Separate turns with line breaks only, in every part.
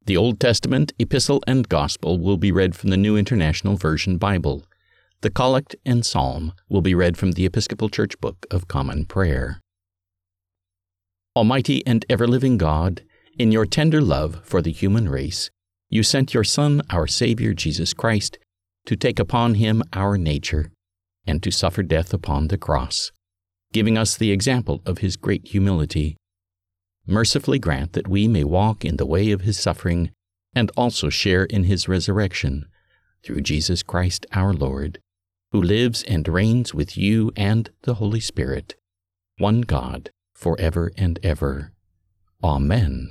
The Old Testament, Epistle, and Gospel will be read from the New International Version Bible. The Collect and Psalm will be read from the Episcopal Church Book of Common Prayer. Almighty and ever-living God, in your tender love for the human race, you sent your Son, our Savior Jesus Christ, to take upon him our nature and to suffer death upon the cross, giving us the example of his great humility. Mercifully grant that we may walk in the way of his suffering and also share in his resurrection, through Jesus Christ our Lord, who lives and reigns with you and the Holy Spirit, one God, forever and ever. Amen.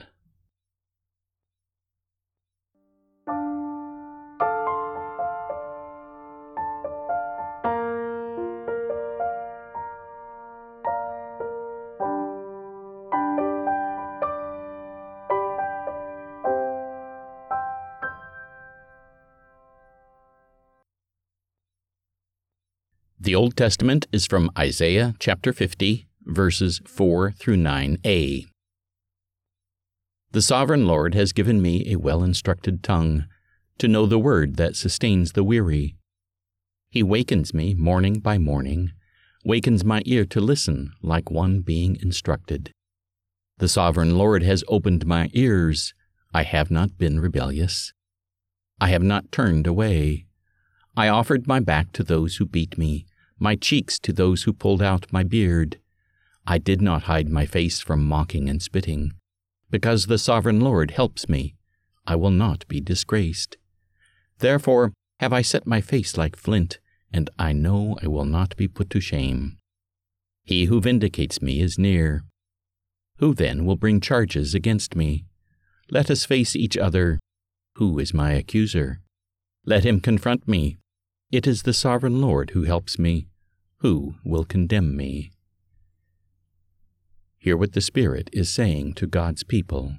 The Old Testament is from Isaiah chapter 50, verses 4 through 9a. The Sovereign Lord has given me a well-instructed tongue, to know the word that sustains the weary. He wakens me morning by morning, wakens my ear to listen like one being instructed. The Sovereign Lord has opened my ears. I have not been rebellious. I have not turned away. I offered my back to those who beat me, my cheeks to those who pulled out my beard. I did not hide my face from mocking and spitting. Because the Sovereign Lord helps me, I will not be disgraced. Therefore have I set my face like flint, and I know I will not be put to shame. He who vindicates me is near. Who then will bring charges against me? Let us face each other. Who is my accuser? Let him confront me. It is the Sovereign Lord who helps me. Who will condemn me? Hear what the Spirit is saying to God's people.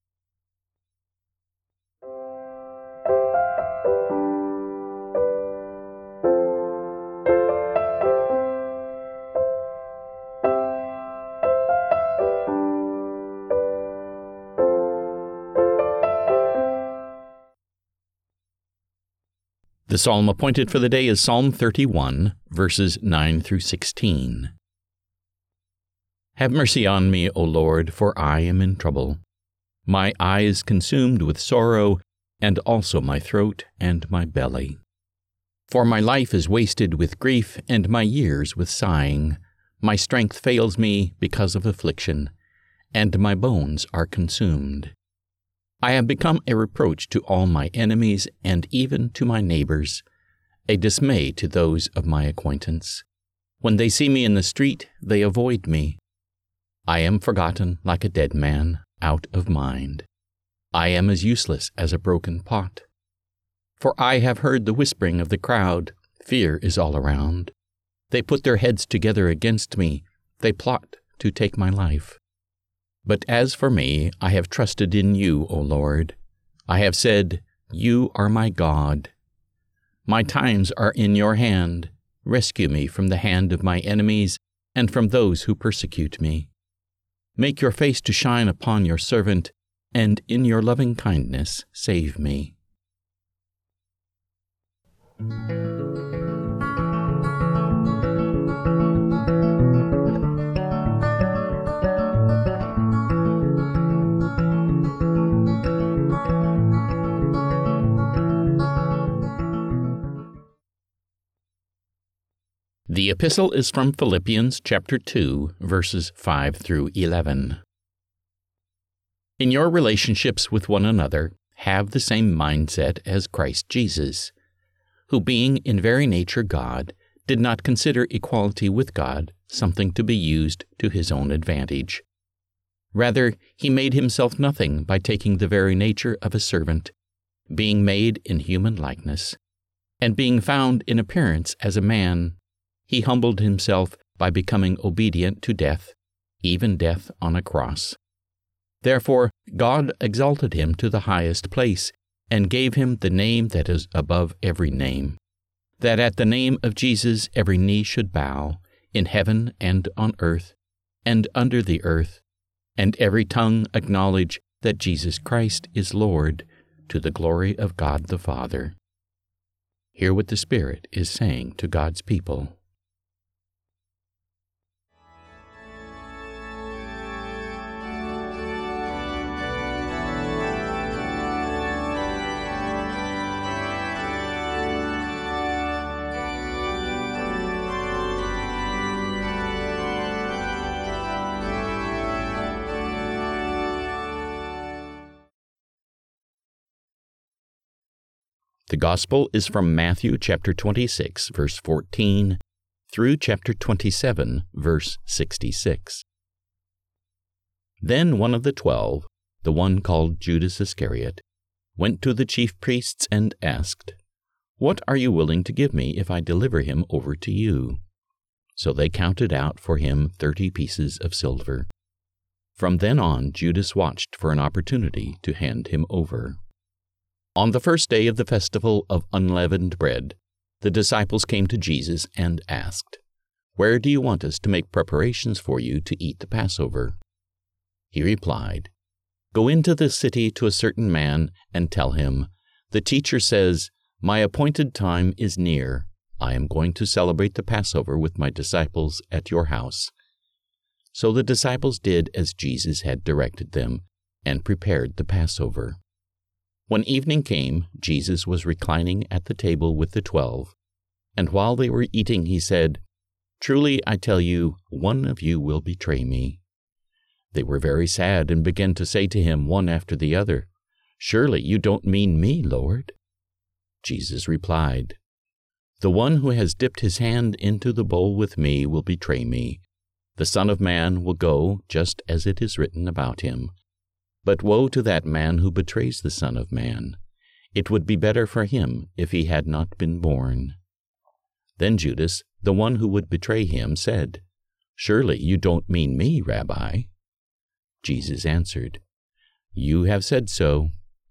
The psalm appointed for the day is Psalm 31, verses 9 through 16. Have mercy on me, O Lord, for I am in trouble. My eye is consumed with sorrow, and also my throat and my belly. For my life is wasted with grief, and my years with sighing. My strength fails me because of affliction, and my bones are consumed. I have become a reproach to all my enemies and even to my neighbors, a dismay to those of my acquaintance. When they see me in the street, they avoid me. I am forgotten like a dead man, out of mind. I am as useless as a broken pot. For I have heard the whispering of the crowd. Fear is all around. They put their heads together against me. They plot to take my life. But as for me, I have trusted in you, O Lord. I have said, You are my God. My times are in your hand. Rescue me from the hand of my enemies and from those who persecute me. Make your face to shine upon your servant, and in your loving kindness save me. The epistle is from Philippians chapter 2, verses 5 through 11. In your relationships with one another, have the same mindset as Christ Jesus, who being in very nature God, did not consider equality with God something to be used to his own advantage. Rather, he made himself nothing by taking the very nature of a servant, being made in human likeness, and being found in appearance as a man, he humbled himself by becoming obedient to death, even death on a cross. Therefore God exalted him to the highest place, and gave him the name that is above every name, that at the name of Jesus every knee should bow, in heaven and on earth, and under the earth, and every tongue acknowledge that Jesus Christ is Lord, to the glory of God the Father. Hear what the Spirit is saying to God's people. The Gospel is from Matthew chapter 26, verse 14, through chapter 27, verse 66. Then one of the 12, the one called Judas Iscariot, went to the chief priests and asked, "What are you willing to give me if I deliver him over to you?" So they counted out for him 30 pieces of silver. From then on, Judas watched for an opportunity to hand him over. On the first day of the festival of unleavened bread, the disciples came to Jesus and asked, "Where do you want us to make preparations for you to eat the Passover?" He replied, "Go into the city to a certain man and tell him, 'The teacher says, my appointed time is near. I am going to celebrate the Passover with my disciples at your house.'" So the disciples did as Jesus had directed them and prepared the Passover. When evening came, Jesus was reclining at the table with the 12, and while they were eating, he said, "Truly I tell you, one of you will betray me." They were very sad and began to say to him one after the other, "Surely you don't mean me, Lord?" Jesus replied, "The one who has dipped his hand into the bowl with me will betray me. The Son of Man will go just as it is written about him. But woe to that man who betrays the Son of Man. It would be better for him if he had not been born." Then Judas, the one who would betray him, said, "Surely you don't mean me, Rabbi?" Jesus answered, "You have said so."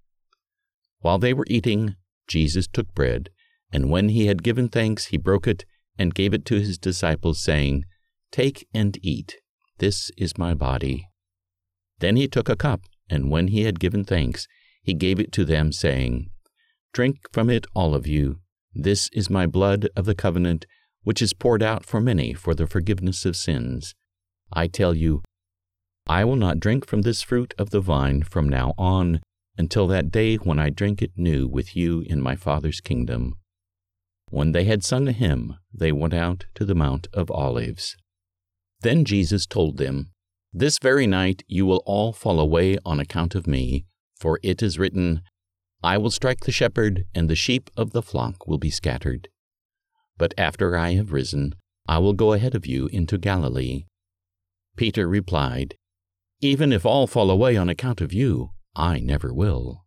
While they were eating, Jesus took bread, and when he had given thanks, he broke it and gave it to his disciples, saying, "Take and eat. This is my body." Then he took a cup, and when he had given thanks, he gave it to them, saying, "Drink from it, all of you. This is my blood of the covenant, which is poured out for many for the forgiveness of sins. I tell you, I will not drink from this fruit of the vine from now on, until that day when I drink it new with you in my Father's kingdom." When they had sung a hymn, they went out to the Mount of Olives. Then Jesus told them, "This very night you will all fall away on account of me, for it is written, 'I will strike the shepherd, and the sheep of the flock will be scattered.' But after I have risen, I will go ahead of you into Galilee." Peter replied, "Even if all fall away on account of you, I never will."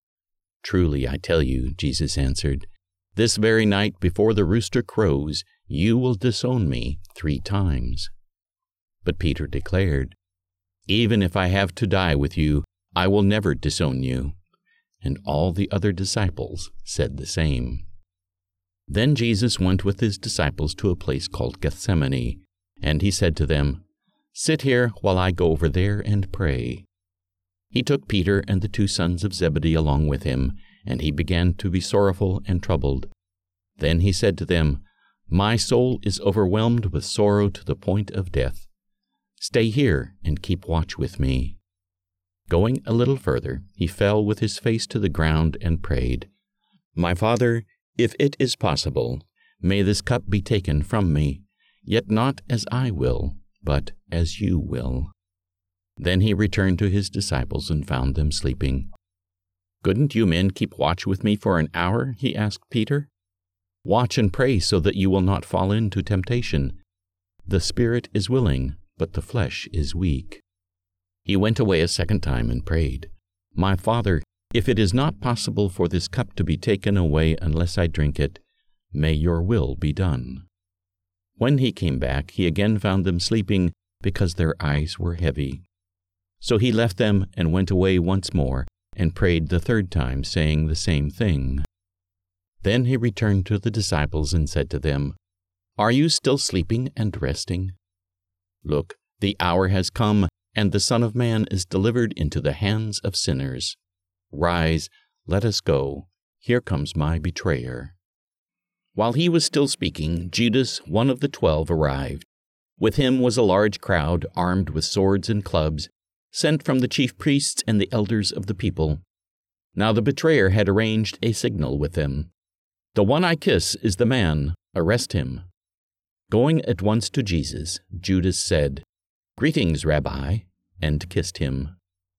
"Truly I tell you," Jesus answered, "this very night before the rooster crows, you will disown me 3 times." But Peter declared, "Even if I have to die with you, I will never disown you." And all the other disciples said the same. Then Jesus went with his disciples to a place called Gethsemane, and he said to them, "Sit here while I go over there and pray." He took Peter and the 2 sons of Zebedee along with him, and he began to be sorrowful and troubled. Then he said to them, "My soul is overwhelmed with sorrow to the point of death. Stay here and keep watch with me." Going a little further, he fell with his face to the ground and prayed, "My Father, if it is possible, may this cup be taken from me, yet not as I will, but as you will." Then he returned to his disciples and found them sleeping. "Couldn't you men keep watch with me for an hour?" he asked Peter. "Watch and pray so that you will not fall into temptation. The spirit is willing, but the flesh is weak." He went away a second time and prayed, "My Father, if it is not possible for this cup to be taken away unless I drink it, may your will be done." When he came back, he again found them sleeping because their eyes were heavy. So he left them and went away once more and prayed the 3rd time, saying the same thing. Then he returned to the disciples and said to them, "Are you still sleeping and resting? Look, the hour has come, and the Son of Man is delivered into the hands of sinners. Rise, let us go. Here comes my betrayer." While he was still speaking, Judas, one of the 12, arrived. With him was a large crowd, armed with swords and clubs, sent from the chief priests and the elders of the people. Now the betrayer had arranged a signal with them. "The one I kiss is the man. Arrest him." Going at once to Jesus, Judas said, "Greetings, Rabbi," and kissed him.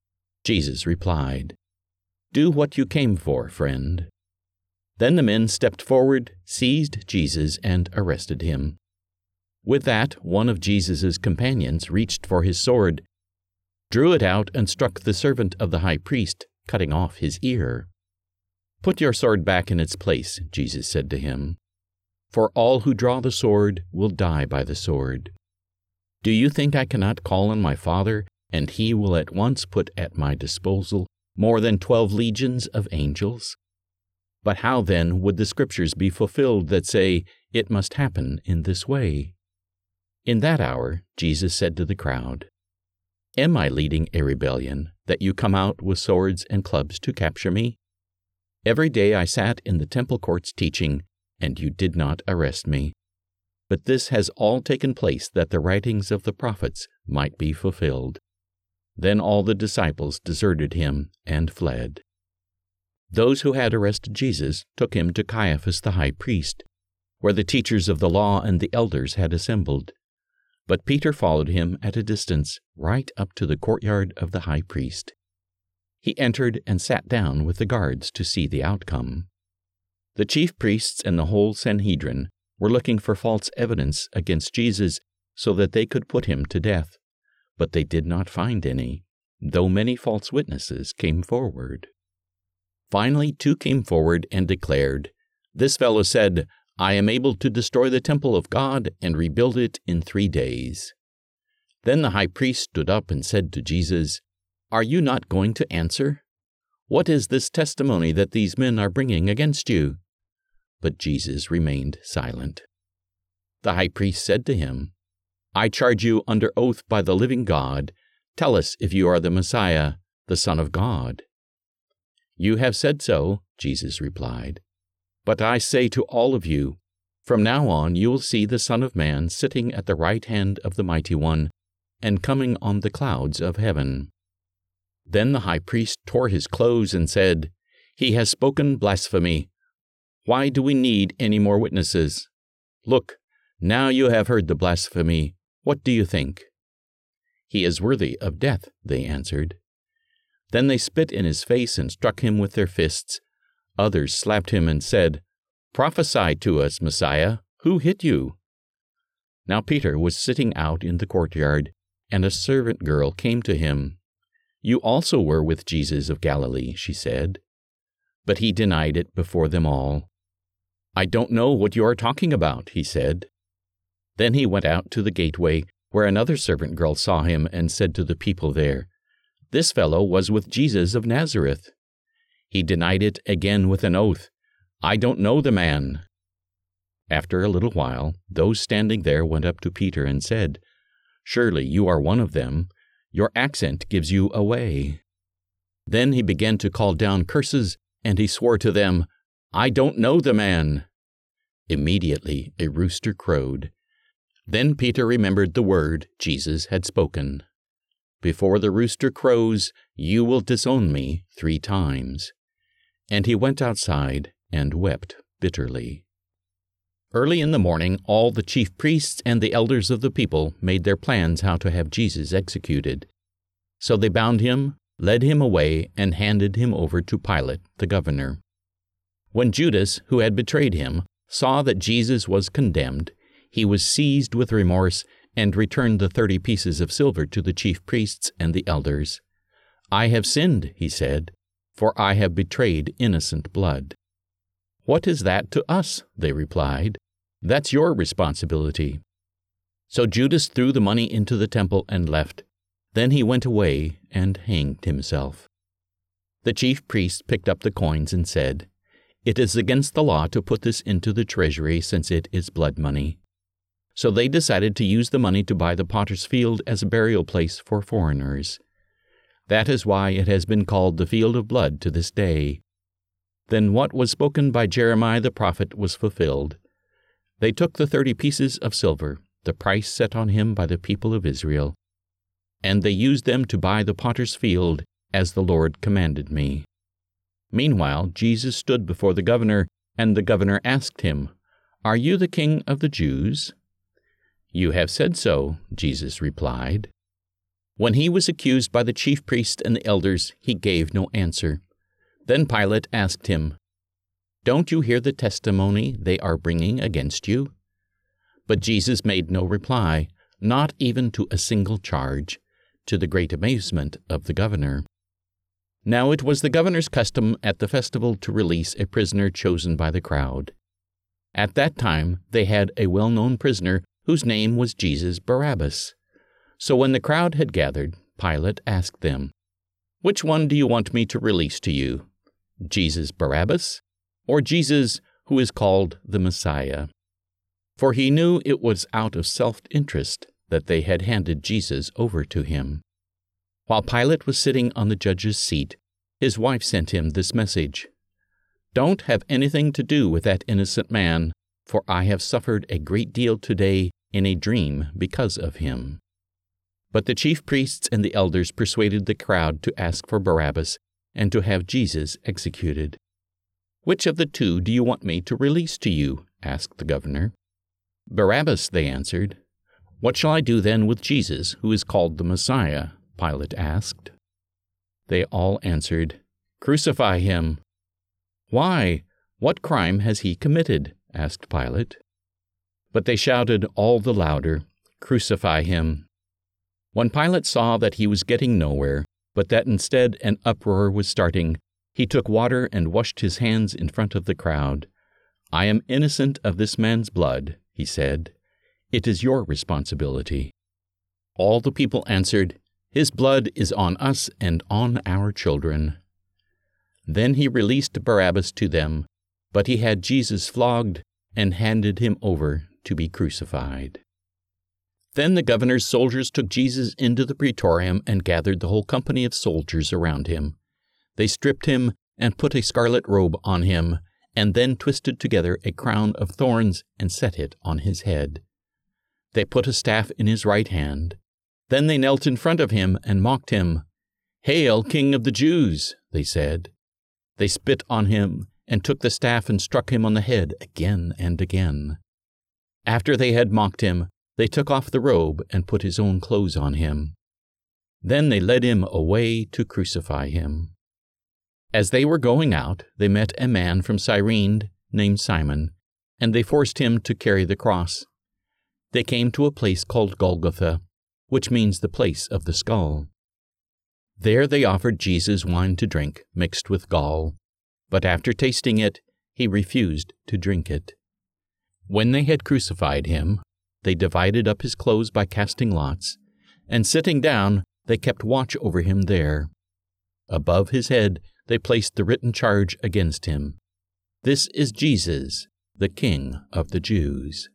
Jesus replied, "Do what you came for, friend." Then the men stepped forward, seized Jesus, and arrested him. With that, one of Jesus' companions reached for his sword, drew it out, and struck the servant of the high priest, cutting off his ear. "Put your sword back in its place," Jesus said to him, "for all who draw the sword will die by the sword. Do you think I cannot call on my Father, and he will at once put at my disposal more than 12 legions of angels? But how then would the Scriptures be fulfilled that say, 'It must happen in this way'?" In that hour, Jesus said to the crowd, "Am I leading a rebellion, that you come out with swords and clubs to capture me? Every day I sat in the temple courts teaching, and you did not arrest me. But this has all taken place that the writings of the prophets might be fulfilled." Then all the disciples deserted him and fled. Those who had arrested Jesus took him to Caiaphas the high priest, where the teachers of the law and the elders had assembled. But Peter followed him at a distance, right up to the courtyard of the high priest. He entered and sat down with the guards to see the outcome. The chief priests and the whole Sanhedrin were looking for false evidence against Jesus so that they could put him to death, but they did not find any, though many false witnesses came forward. Finally, 2 came forward and declared, "This fellow said, 'I am able to destroy the temple of God and rebuild it in 3 days.'" Then the high priest stood up and said to Jesus, "Are you not going to answer? What is this testimony that these men are bringing against you?" But Jesus remained silent. The high priest said to him, "I charge you under oath by the living God, tell us if you are the Messiah, the Son of God." "You have said so," Jesus replied. "But I say to all of you, from now on you will see the Son of Man sitting at the right hand of the Mighty One and coming on the clouds of heaven." Then the high priest tore his clothes and said, "He has spoken blasphemy. Why do we need any more witnesses? Look, now you have heard the blasphemy. What do you think?" "He is worthy of death," they answered. Then they spit in his face and struck him with their fists. Others slapped him and said, "Prophesy to us, Messiah. Who hit you?" Now Peter was sitting out in the courtyard, and a servant girl came to him. "You also were with Jesus of Galilee," she said. But he denied it before them all. "I don't know what you are talking about," he said. Then he went out to the gateway, where another servant girl saw him and said to the people there, "This fellow was with Jesus of Nazareth." He denied it again with an oath, "I don't know the man." After a little while, those standing there went up to Peter and said, "Surely you are one of them. Your accent gives you away." Then he began to call down curses, and he swore to them, "I don't know the man." Immediately a rooster crowed. Then Peter remembered the word Jesus had spoken, "Before the rooster crows, you will disown me 3 times." And he went outside and wept bitterly. Early in the morning, all the chief priests and the elders of the people made their plans how to have Jesus executed. So they bound him, led him away, and handed him over to Pilate, the governor. When Judas, who had betrayed him, saw that Jesus was condemned, he was seized with remorse and returned the 30 pieces of silver to the chief priests and the elders. "I have sinned," he said, "for I have betrayed innocent blood." "What is that to us?" they replied. "That's your responsibility." So Judas threw the money into the temple and left. Then he went away and hanged himself. The chief priests picked up the coins and said, "It is against the law to put this into the treasury, since it is blood money." So they decided to use the money to buy the potter's field as a burial place for foreigners. That is why it has been called the Field of Blood to this day. Then what was spoken by Jeremiah the prophet was fulfilled. They took the 30 pieces of silver, the price set on him by the people of Israel, and they used them to buy the potter's field, as the Lord commanded me. Meanwhile, Jesus stood before the governor, and the governor asked him, "Are you the king of the Jews?" "You have said so," Jesus replied. When he was accused by the chief priests and the elders, he gave no answer. Then Pilate asked him, "Don't you hear the testimony they are bringing against you?" But Jesus made no reply, not even to a single charge, to the great amazement of the governor. Now it was the governor's custom at the festival to release a prisoner chosen by the crowd. At that time they had a well-known prisoner whose name was Jesus Barabbas. So when the crowd had gathered, Pilate asked them, "Which one do you want me to release to you, Jesus Barabbas, or Jesus who is called the Messiah?" For he knew it was out of self-interest that they had handed Jesus over to him. While Pilate was sitting on the judge's seat, his wife sent him this message, "Don't have anything to do with that innocent man, for I have suffered a great deal today in a dream because of him." But the chief priests and the elders persuaded the crowd to ask for Barabbas and to have Jesus executed. "Which of the two do you want me to release to you?" asked the governor. "Barabbas," they answered. "What shall I do then with Jesus, who is called the Messiah?" Pilate asked. They all answered, "Crucify him." "Why? What crime has he committed?" asked Pilate. But they shouted all the louder, "Crucify him." When Pilate saw that he was getting nowhere, but that instead an uproar was starting, he took water and washed his hands in front of the crowd. "I am innocent of this man's blood," he said. "It is your responsibility." All the people answered, "His blood is on us and on our children." Then he released Barabbas to them, but he had Jesus flogged and handed him over to be crucified. Then the governor's soldiers took Jesus into the praetorium and gathered the whole company of soldiers around him. They stripped him and put a scarlet robe on him, and then twisted together a crown of thorns and set it on his head. They put a staff in his right hand. Then they knelt in front of him and mocked him. "Hail, King of the Jews!" they said. They spit on him and took the staff and struck him on the head again and again. After they had mocked him, they took off the robe and put his own clothes on him. Then they led him away to crucify him. As they were going out, they met a man from Cyrene named Simon, and they forced him to carry the cross. They came to a place called Golgotha, which means the place of the skull. There they offered Jesus wine to drink, mixed with gall, but after tasting it, he refused to drink it. When they had crucified him, they divided up his clothes by casting lots, and sitting down, they kept watch over him there. Above his head they placed the written charge against him, "This is Jesus, the King of the Jews."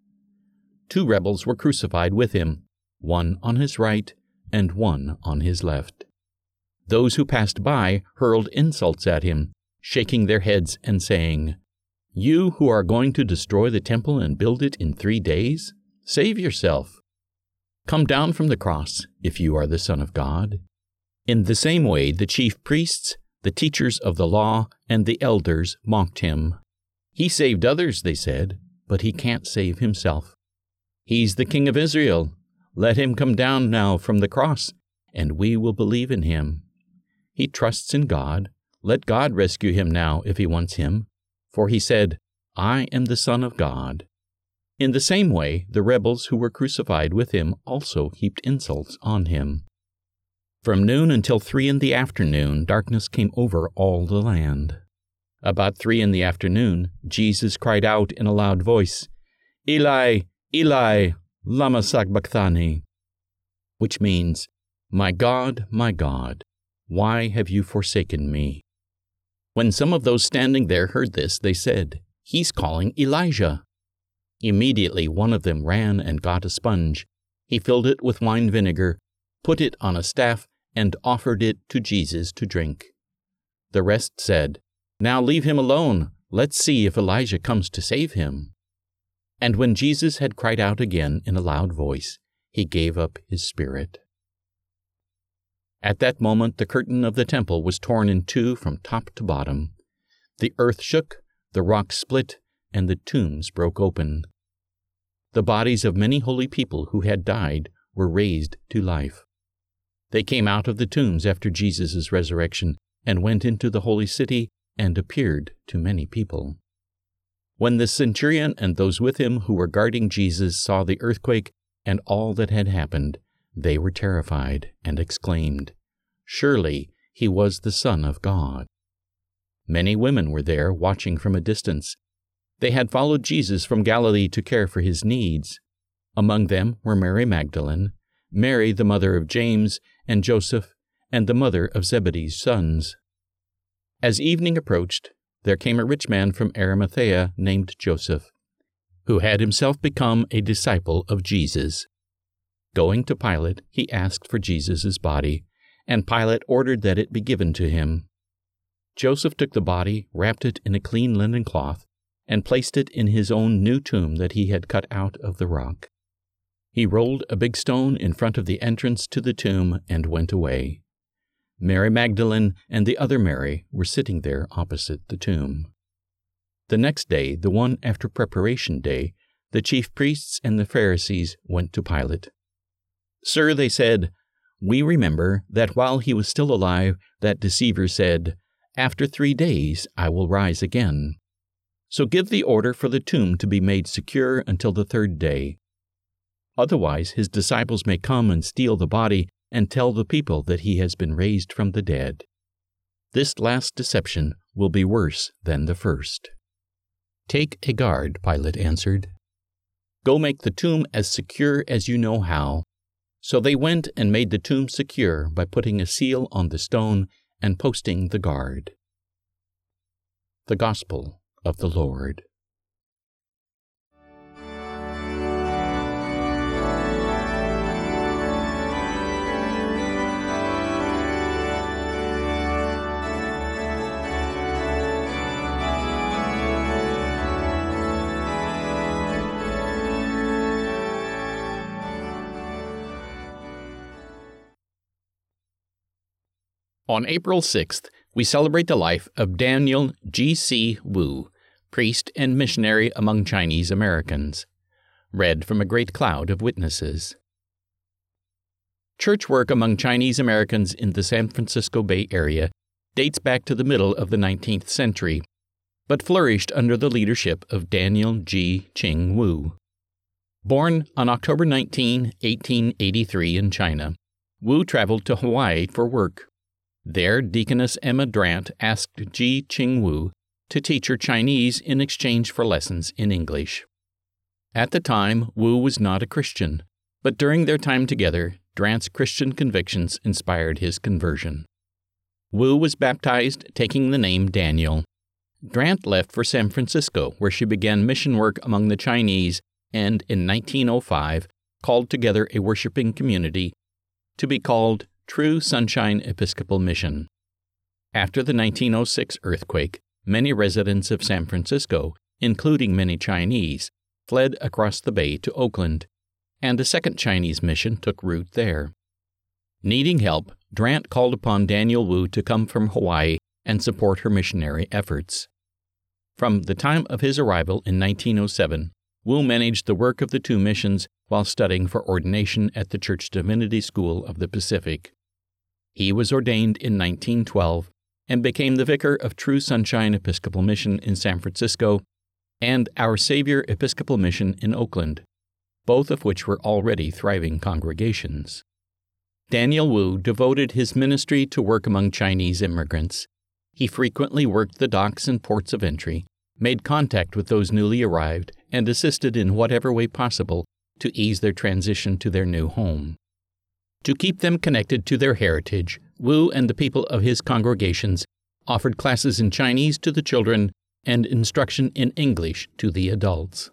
2 rebels were crucified with him, one on his right and one on his left. Those who passed by hurled insults at him, shaking their heads and saying, "You who are going to destroy the temple and build it in 3 days, save yourself. Come down from the cross if you are the Son of God." In the same way, the chief priests, the teachers of the law, and the elders mocked him. "He saved others," they said, "but he can't save himself. He's the King of Israel. Let him come down now from the cross, and we will believe in him. He trusts in God. Let God rescue him now if he wants him. For he said, 'I am the Son of God.'" In the same way, the rebels who were crucified with him also heaped insults on him. From noon until 3 in the afternoon, darkness came over all the land. About 3 in the afternoon, Jesus cried out in a loud voice, "Eli, Eli, lama sabachthani," which means, my God, why have you forsaken me?" When some of those standing there heard this, they said, "He's calling Elijah." Immediately one of them ran and got a sponge. He filled it with wine vinegar, put it on a staff, and offered it to Jesus to drink. The rest said, "Now leave him alone. Let's see if Elijah comes to save him." And when Jesus had cried out again in a loud voice, he gave up his spirit. At that moment the curtain of the temple was torn in two from top to bottom. The earth shook, the rocks split, and the tombs broke open. The bodies of many holy people who had died were raised to life. They came out of the tombs after Jesus' resurrection and went into the holy city and appeared to many people. When the centurion and those with him who were guarding Jesus saw the earthquake and all that had happened, they were terrified and exclaimed, "Surely he was the Son of God." Many women were there watching from a distance. They had followed Jesus from Galilee to care for his needs. Among them were Mary Magdalene, Mary the mother of James and Joseph, and the mother of Zebedee's sons. As evening approached, there came a rich man from Arimathea named Joseph, who had himself become a disciple of Jesus. Going to Pilate, he asked for Jesus' body, and Pilate ordered that it be given to him. Joseph took the body, wrapped it in a clean linen cloth, and placed it in his own new tomb that he had cut out of the rock. He rolled a big stone in front of the entrance to the tomb and went away. Mary Magdalene and the other Mary were sitting there opposite the tomb. The next day, the one after Preparation Day, the chief priests and the Pharisees went to Pilate. "Sir," they said, "we remember that while he was still alive, that deceiver said, 'After 3 days I will rise again.' So give the order for the tomb to be made secure until the 3rd day. Otherwise his disciples may come and steal the body and tell the people that he has been raised from the dead. This last deception will be worse than the first." "Take a guard," Pilate answered. "Go make the tomb as secure as you know how." So they went and made the tomb secure by putting a seal on the stone and posting the guard. The Gospel of the Lord. On April 6th, we celebrate the life of Daniel G.C. Wu, priest and missionary among Chinese Americans. Read from a great cloud of witnesses. Church work among Chinese Americans in the San Francisco Bay Area dates back to the middle of the 19th century, but flourished under the leadership of Daniel G. Ching Wu. Born on October 19, 1883 in China, Wu traveled to Hawaii for work. There, Deaconess Emma Drant asked Ji Ching Wu to teach her Chinese in exchange for lessons in English. At the time, Wu was not a Christian, but during their time together, Drant's Christian convictions inspired his conversion. Wu was baptized, taking the name Daniel. Drant left for San Francisco, where she began mission work among the Chinese and, in 1905, called together a worshiping community to be called True Sunshine Episcopal Mission. After the 1906 earthquake, many residents of San Francisco, including many Chinese, fled across the bay to Oakland, and a second Chinese mission took root there. Needing help, Drant called upon Daniel Wu to come from Hawaii and support her missionary efforts. From the time of his arrival in 1907, Wu managed the work of the two missions while studying for ordination at the Church Divinity School of the Pacific. He was ordained in 1912 and became the vicar of True Sunshine Episcopal Mission in San Francisco and Our Savior Episcopal Mission in Oakland, both of which were already thriving congregations. Daniel Wu devoted his ministry to work among Chinese immigrants. He frequently worked the docks and ports of entry, made contact with those newly arrived, and assisted in whatever way possible to ease their transition to their new home. To keep them connected to their heritage, Wu and the people of his congregations offered classes in Chinese to the children and instruction in English to the adults.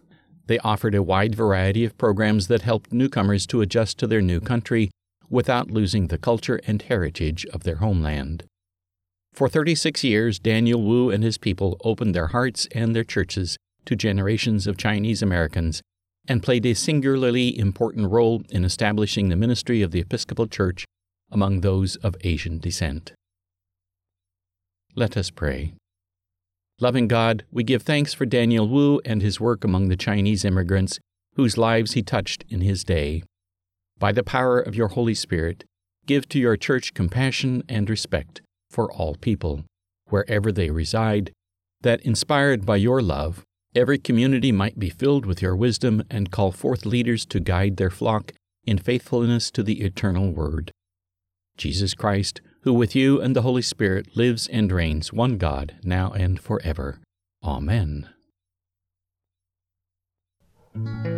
They offered a wide variety of programs that helped newcomers to adjust to their new country without losing the culture and heritage of their homeland. For 36 years, Daniel Wu and his people opened their hearts and their churches to generations of Chinese Americans and played a singularly important role in establishing the ministry of the Episcopal Church among those of Asian descent. Let us pray. Loving God, we give thanks for Daniel Wu and his work among the Chinese immigrants whose lives he touched in his day. By the power of your Holy Spirit, give to your church compassion and respect for all people, wherever they reside, that, inspired by your love, every community might be filled with your wisdom and call forth leaders to guide their flock in faithfulness to the eternal Word. Jesus Christ, who with you and the Holy Spirit lives and reigns one God, now and forever. Amen.